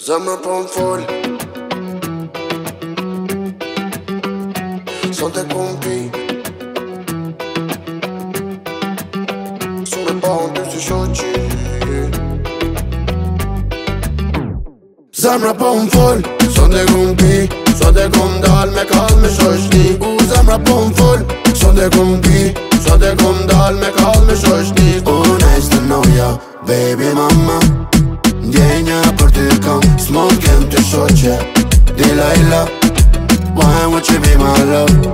Zemra po m'fol Son te kumpi Sure pa unë ty si shoqi Zemra po m'fol Son te kumpi Son te kum dal me kall me shoqni Zemra po m'fol Son te kumpi Son te kum dal me kall me shoqni Nice to know ya, baby mama Ndjenja për ty kam S'mon kem të shoqe Dilaila Why would you be my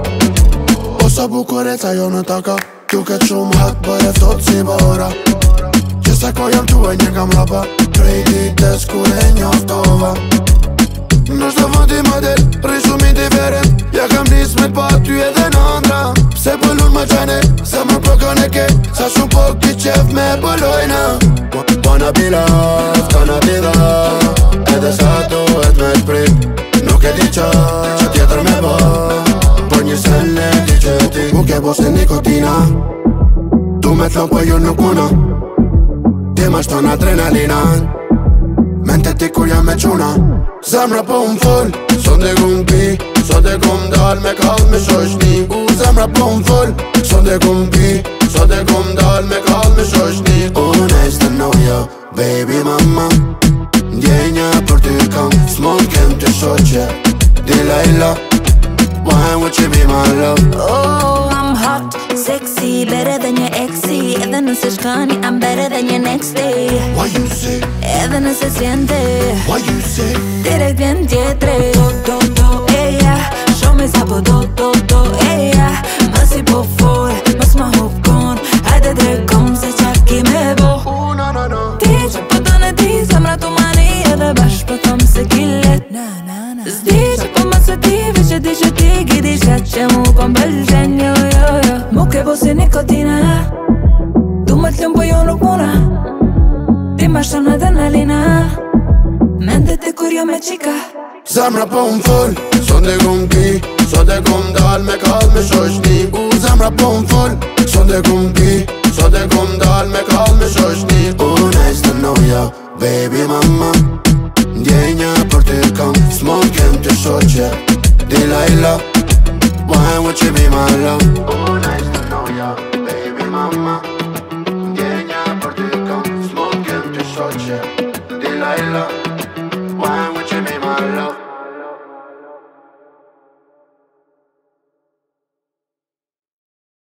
love O sa bukureca jo në taka Duket shumë hak bërë thot si bora Qësa ko jam tuaj një kam rapa Prej ditës kur e njoftova Në shto vëndi ma del Rri shumë indiferent Ja kam nis me t'pa ty edhe në andra Pse pëllun ma gjane Se më përkën e ke Sa shumë po ki qef me pëllojna Wanna be loved, wanna be loved Edhe sa duhet me t'prit Nuk e di qa tjetër me bo Por një sen e di që ti Mu ke bo se nikotina Tu me thon po ju nuk una Ti ma shton adrenalina Mente ti kur jam me quna Zemra po m'fol Son te kum pi Son te kum dal me kall me shoqni Zemra po m'fol Son te kum pi Son te kum dal me kall me shoqni Nice to know ya, baby mama Ndjenja për ty kam S'mon kem të shoqe Dilaila Why would you be my love? Oh, I'm hot, sexy, better than your exy Edhe nëse shkani, I'm better than your next day Why you say? Edhe nëse siente Why you say? Direkt vjen tjetre Do, eja Show me sa po do, eja Mës i po fol, mës ma hukon Hajde drekom se qa ki me bo Ti që po të në ti, zemra tu mani Edhe bash po thom se killet Zdi që po më së ti, veç e di që ti Gidi qatë që mu kom bëllqen, jo Mu ke bo si nikotina Du më t'lëm po jo nuk muna Ti ma shton adrenalina Mente ti kur jo me qika Zemra po m'fol Son te kum pi Son te kum dal me kall me shoqni Zemra po m'fol Son te kum pi Son te kum dal me kall me shoqni Nice to know ya, baby mama Ndjenja për ty kam S'mon kem të shoqe Dilaila Why would you be my love? Nice to know ya, baby mama